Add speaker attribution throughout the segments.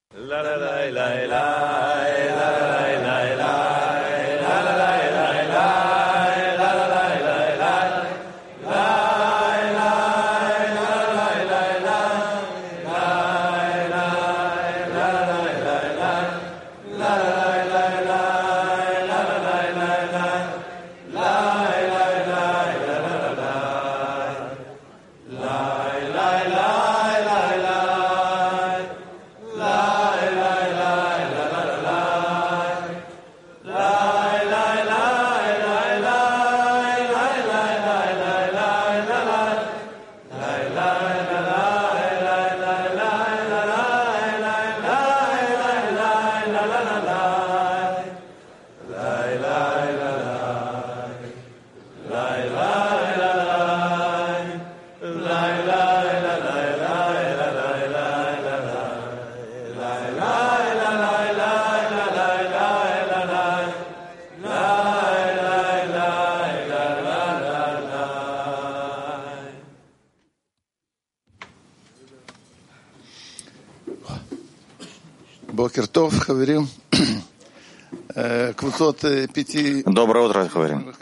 Speaker 1: Доброе утро, Хаверим.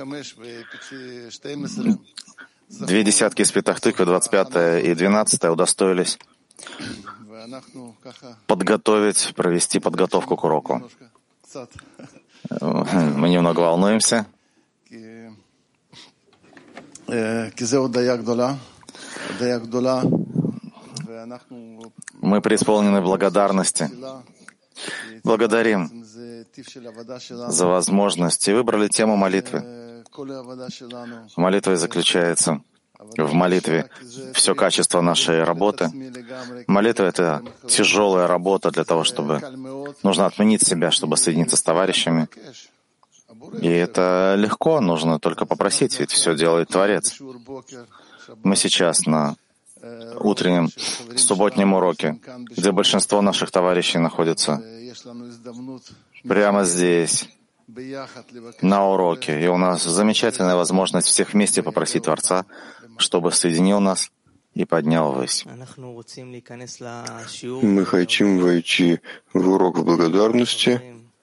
Speaker 1: Две десятки из Петах-Тыквы, 25 и 12 удостоились провести подготовку к уроку. Мы немного волнуемся. Мы преисполнены благодарности. Благодарим за возможность и выбрали тему молитвы. Молитва заключается в молитве все качество нашей работы. Молитва — это тяжелая работа для того, чтобы нужно отменить себя, чтобы соединиться с товарищами. И это легко, нужно только попросить, ведь все делает Творец. Мы сейчас на утреннем субботнем уроке, где большинство наших товарищей находятся прямо здесь, на уроке. И у нас замечательная возможность всех вместе попросить Творца, чтобы соединил нас и поднял ввысь.
Speaker 2: Мы хотим войти в урок благодарности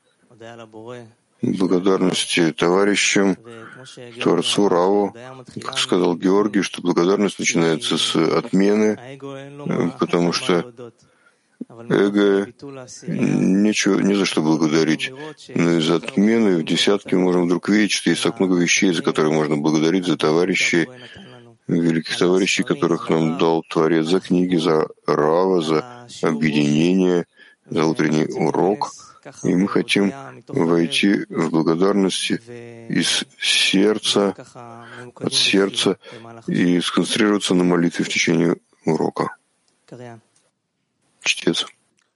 Speaker 2: товарищам, Творцу Раву. Как сказал Георгий, что благодарность начинается с отмены, потому что эго не за что благодарить. Но из отмены в десятке мы можем вдруг видеть, что есть так много вещей, за которые можно благодарить, за товарищей, великих товарищей, которых нам дал Творец, за книги, за Рава, за объединение, за утренний урок. И мы хотим войти в благодарности из сердца, от сердца и сконцентрироваться на молитве в течение урока. Чтец.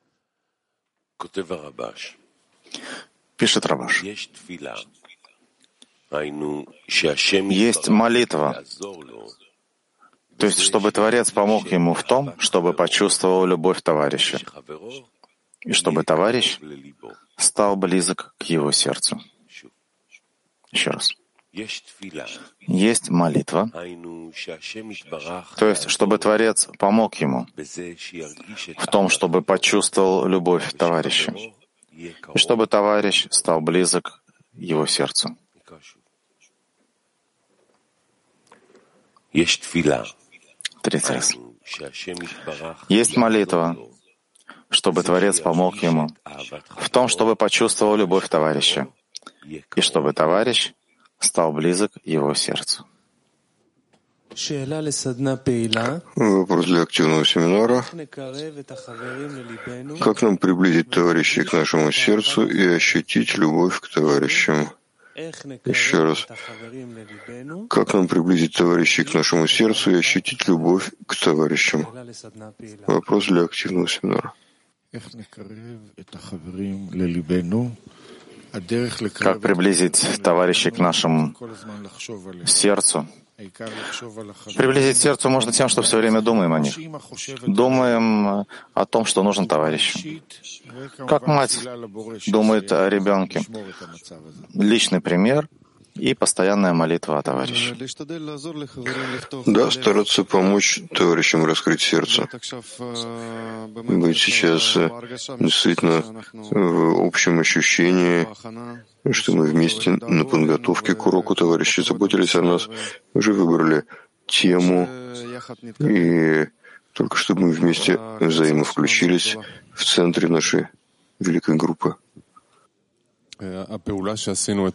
Speaker 1: Пишет Рабаш. Есть молитва, то есть чтобы Творец помог ему в том, чтобы почувствовал любовь товарища, и чтобы товарищ стал близок к его сердцу. Еще раз. Есть молитва, то есть чтобы Творец помог ему в том, чтобы почувствовал любовь товарища, и чтобы товарищ стал близок к его сердцу. Третий раз. Есть молитва, чтобы Творец помог ему в том, чтобы почувствовал любовь товарища, и чтобы товарищ стал близок к его сердцу.
Speaker 2: Вопрос для активного семинара. Как нам приблизить товарищей к нашему сердцу и ощутить любовь к товарищам? Еще раз. Как нам приблизить товарищей к нашему сердцу и ощутить любовь к товарищам? Вопрос для активного семинара.
Speaker 1: Как приблизить товарищей к нашему сердцу? Приблизить к сердцу можно тем, что все время думаем о них. Думаем о том, что нужен товарищу. Как мать думает о ребенке. Личный пример и постоянная молитва о товарище.
Speaker 2: Да, стараться помочь товарищам раскрыть сердце. Быть сейчас действительно в общем ощущении, что мы вместе на подготовке к уроку товарищи заботились о нас, уже выбрали тему, и только чтобы мы вместе взаимовключились в центре нашей великой группы.
Speaker 1: Действие,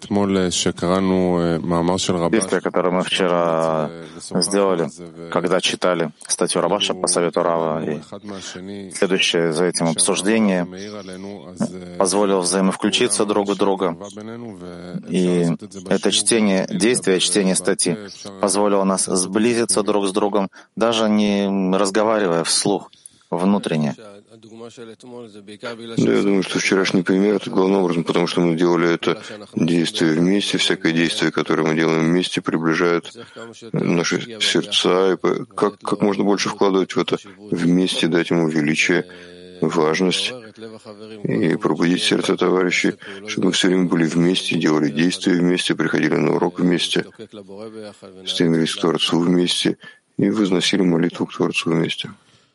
Speaker 1: которое мы вчера сделали, когда читали статью Рабаша по совету Рава, и следующее за этим обсуждение позволило взаимовключиться друг в друга. И это чтение, действие чтения статьи позволило нас сблизиться друг с другом, даже не разговаривая вслух, внутренне.
Speaker 2: Да, я думаю, что вчерашний пример — это главным образом, потому что мы делали это действие вместе. Всякое действие, которое мы делаем вместе, приближает наши сердца. И как можно больше вкладывать в это вместе, дать ему величие, важность и пробудить сердце товарищей, чтобы мы все время были вместе, делали действия вместе, приходили на урок вместе, стремились к Творцу вместе и возносили молитву к Творцу вместе.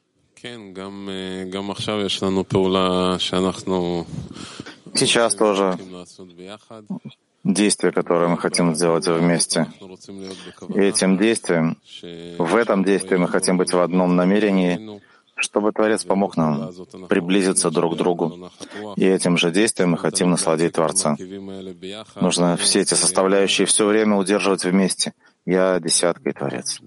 Speaker 1: Сейчас тоже действие, которое мы хотим сделать вместе. И этим действием, в этом действии мы хотим быть в одном намерении, чтобы Творец помог нам приблизиться друг к другу. И этим же действием мы хотим насладить Творца. Нужно все эти составляющие все время удерживать вместе. Я десятка и Творец.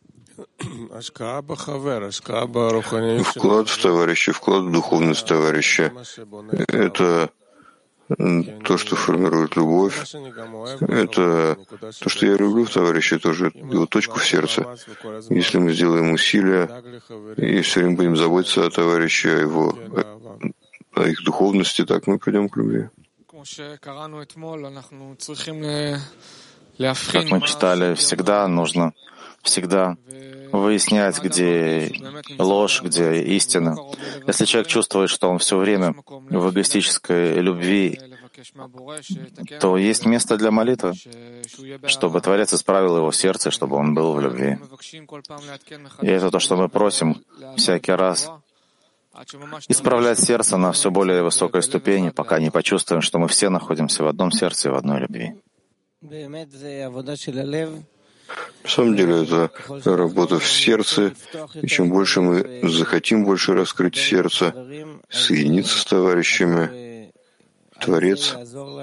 Speaker 2: Вклад в товарища, вклад в духовность товарища — это то, что формирует любовь. Это то, что я люблю в товарище, тоже его точку в сердце. Если мы сделаем усилия и все время будем заботиться о товарище, о их духовности, так мы придем к любви.
Speaker 1: Как мы читали, всегда нужно выяснять, где ложь, где истина. Если человек чувствует, что он все время в эгоистической любви, то есть место для молитвы, чтобы Творец исправил его сердце, чтобы он был в любви. И это то, что мы просим всякий раз. Исправлять сердце на все более высокой ступени, пока не почувствуем, что мы все находимся в одном сердце и в одной любви.
Speaker 2: На самом деле это работа в сердце, и чем больше мы захотим больше раскрыть сердце, соединиться с товарищами, Творец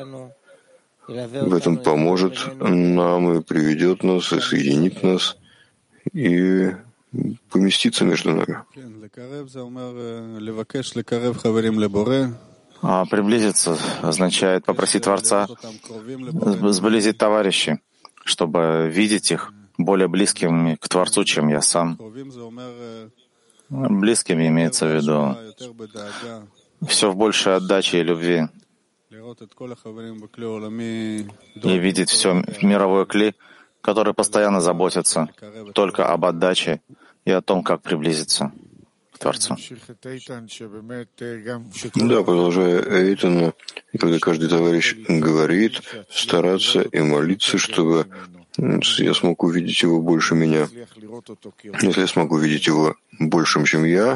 Speaker 2: в этом поможет нам и приведет нас, и соединит нас, и поместится между нами.
Speaker 1: А приблизиться означает попросить Творца сблизить товарищей, чтобы видеть их более близкими к Творцу, чем я сам. Близкими имеется в виду все в большей отдаче и любви. И видеть все в мировой кли, который постоянно заботится только об отдаче и о том, как приблизиться к Творцу.
Speaker 2: Да, продолжая Эйтана, и когда каждый товарищ говорит, стараться и молиться, чтобы я смог увидеть его больше меня. Если я смогу видеть его большим, чем я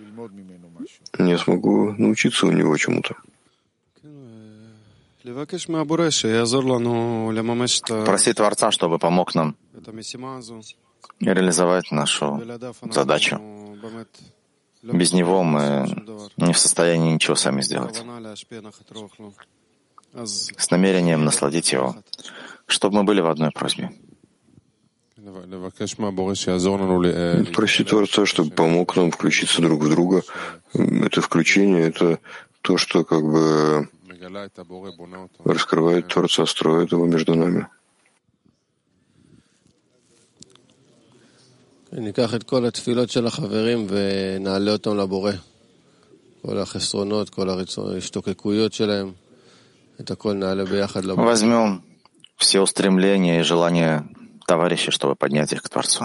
Speaker 2: смогу научиться у него чему-то.
Speaker 1: Просить Творца, чтобы помог нам реализовать нашу задачу. Без Него мы не в состоянии ничего сами сделать. С намерением насладить Его, чтобы мы были в одной просьбе.
Speaker 2: Просить Творца, чтобы помог нам включиться друг в друга. Это включение, это то, что как бы раскрывает Творца, строит его между нами.
Speaker 3: ניקח את כל התפילות של החברים ונעלה אותם לבורא. כל החסרונות, כל ההשתוקקויות שלהם, את הכל נעלה ביחד לבורא.
Speaker 1: Возьмем все устремления и желания товарищей, чтобы поднять их к Творцу.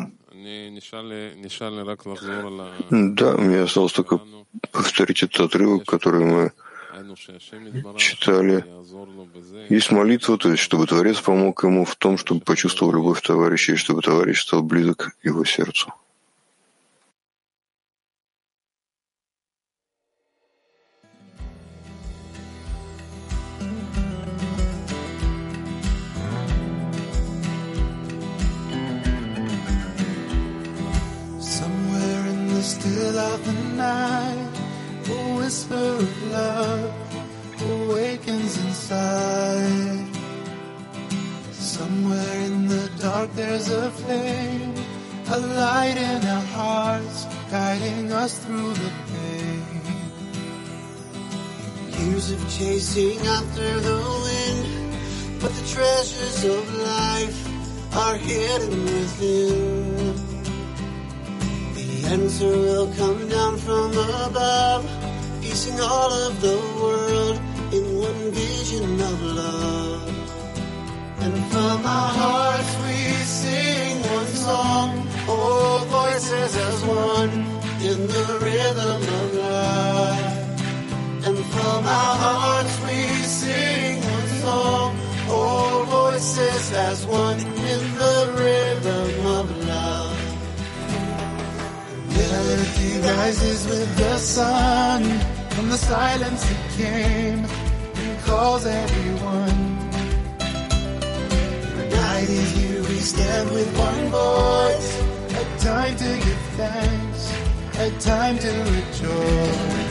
Speaker 2: Да, мне осталось только повторить этот отрывок, который мы читали. Есть молитва, то есть, чтобы Творец помог ему в том, чтобы почувствовал любовь товарища, и чтобы товарищ стал близок к его сердцу.
Speaker 4: Still of the night, a whisper of love awakens inside. Somewhere in the dark there's a flame, a light in our hearts, guiding us through the pain. Years of chasing after the wind, but the treasures of life are hidden within. The answer will come down from above, piecing all of the world in one vision of love. And from our hearts we sing one song, all voices as one in the rhythm of love. And from our hearts we sing one song, all voices as one in the rhythm of love. Melody rises with the sun, from the silence it came and calls everyone. The night is here, we stand with one voice, a time to give thanks, a time to rejoice.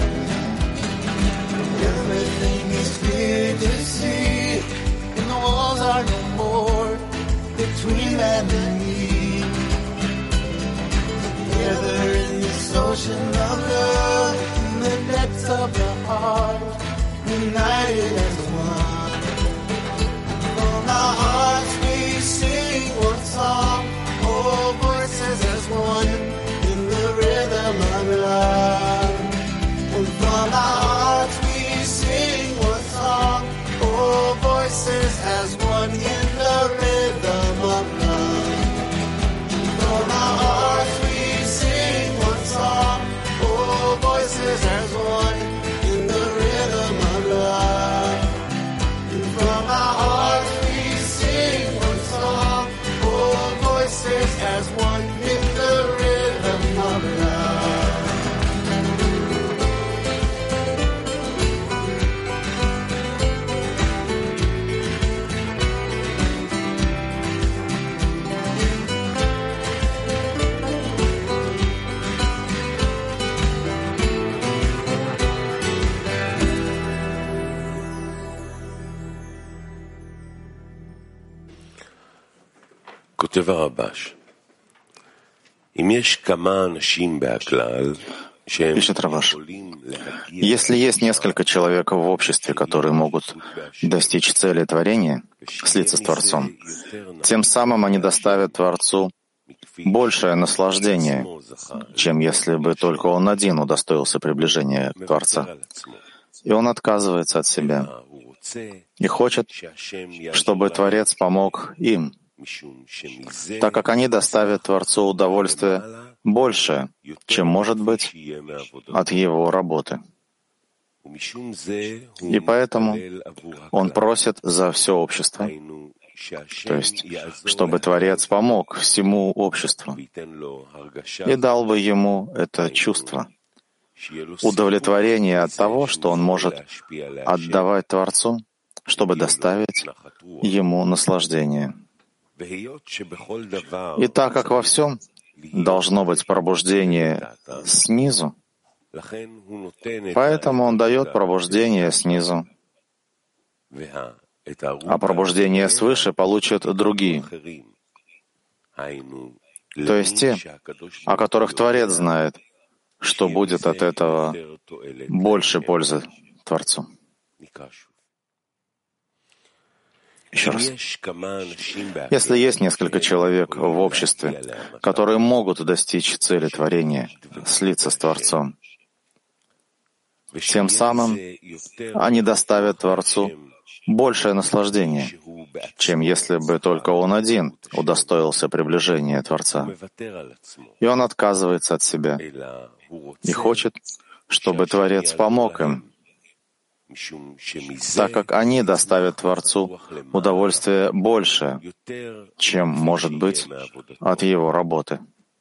Speaker 4: Everything is clear to see, and the walls are no more between man and me. Together in this ocean of love, in the depths of the heart, united as one. From our hearts we sing one song, all voices as one, in the rhythm of love. And from our hearts we sing one song, all voices as one, in the rhythm of love. From our hearts we sing one song, all voices as one, in the rhythm of love. And from our hearts we sing one song, all voices as one, in the rhythm of love.
Speaker 5: כותב הרבש, אם יש כמה אנשים בהכלל,
Speaker 1: Пишет Раваш. Если есть несколько человек в обществе, которые могут достичь цели творения, слиться с Творцом, тем самым они доставят Творцу большее наслаждение, чем если бы только он один удостоился приближения к Творца. И он отказывается от себя и хочет, чтобы Творец помог им, так как они доставят Творцу удовольствие больше, чем может быть от его работы. И поэтому он просит за все общество, то есть, чтобы Творец помог всему обществу и дал бы ему это чувство, удовлетворение от того, что он может отдавать Творцу, чтобы доставить ему наслаждение. И так как во всем должно быть пробуждение снизу, поэтому он дает пробуждение снизу, а пробуждение свыше получат другие, то есть те, о которых Творец знает, что будет от этого больше пользы Творцу. Еще раз. Если есть несколько человек в обществе, которые могут достичь цели творения, слиться с Творцом, тем самым они доставят Творцу большее наслаждение, чем если бы только он один удостоился приближения Творца. И он отказывается от себя и хочет, чтобы Творец помог им, так как они доставят Творцу удовольствие больше, чем может быть от его работы.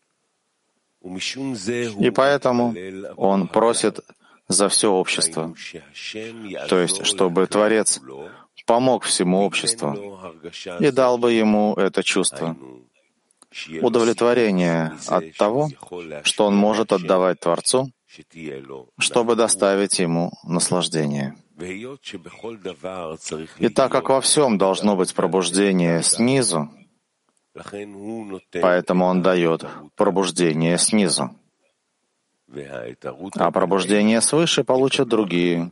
Speaker 1: И поэтому он просит за все общество, то есть чтобы Творец помог всему обществу и дал бы ему это чувство, удовлетворение от того, что он может отдавать Творцу, чтобы доставить ему наслаждение. И так как во всем должно быть пробуждение снизу, поэтому он дает пробуждение снизу. А пробуждение свыше получат другие,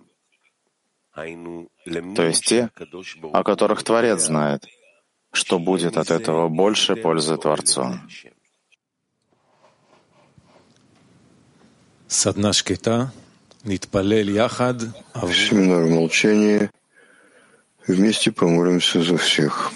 Speaker 1: то есть те, о которых Творец знает, что будет от этого больше пользы Творцу.
Speaker 2: Семинар молчания. Вместе помолимся за всех.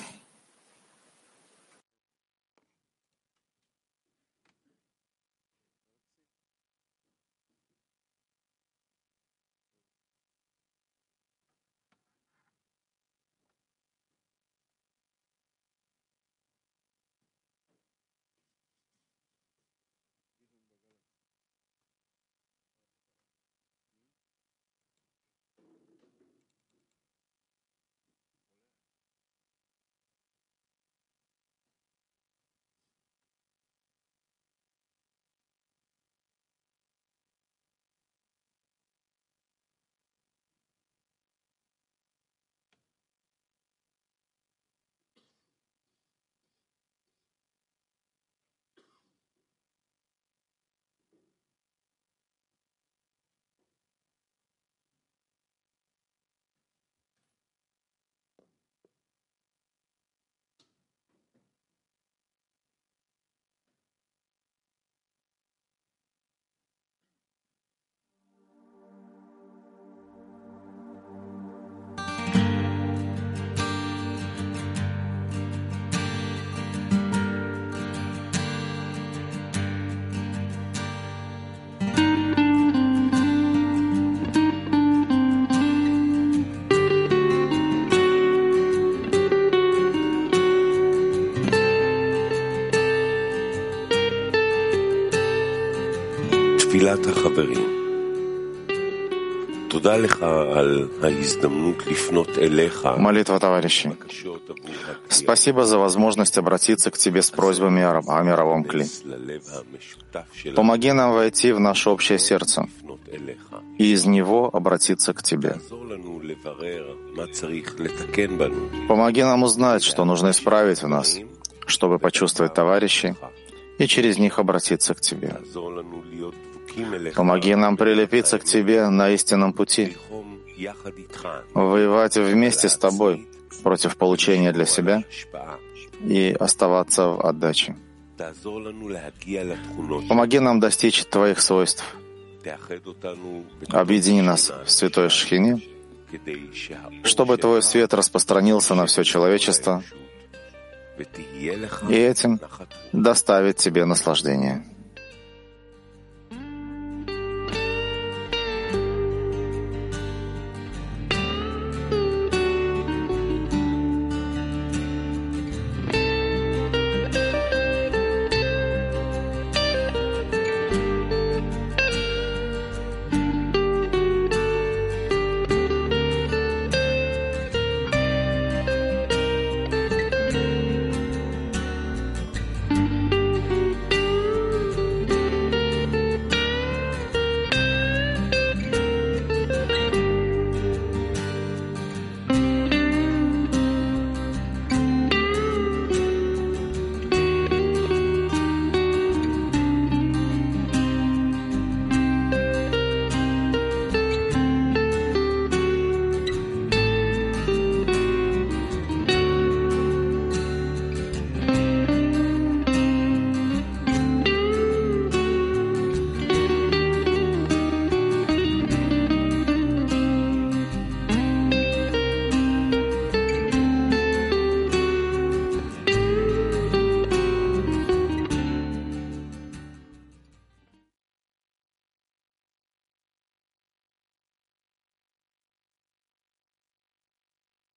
Speaker 5: תפילת החברים. תודה לך על ההזדמנות לפנות אליך.
Speaker 1: Молитва товарищей. Спасибо за возможность обратиться к Тебе с просьбами о мировом кли. Помоги нам войти в наше общее сердце и из него обратиться к Тебе. Помоги нам узнать, что нужно исправить в нас, чтобы почувствовать товарищей и через них обратиться к Тебе. Помоги нам прилепиться к Тебе на истинном пути, воевать вместе с Тобой против получения для себя и оставаться в отдаче. Помоги нам достичь Твоих свойств. Объедини нас в Святой Шхине, чтобы Твой свет распространился на все человечество и этим доставить Тебе наслаждение.